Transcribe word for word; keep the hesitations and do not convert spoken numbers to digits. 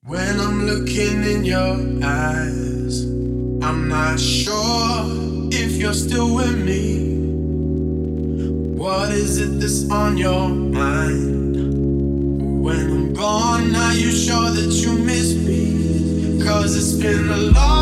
When I'm looking in your eyes, I'm not sure if you're still with me. What is it that's on your mind? When I'm gone, are you sure that you miss me? 'Cause it's been a long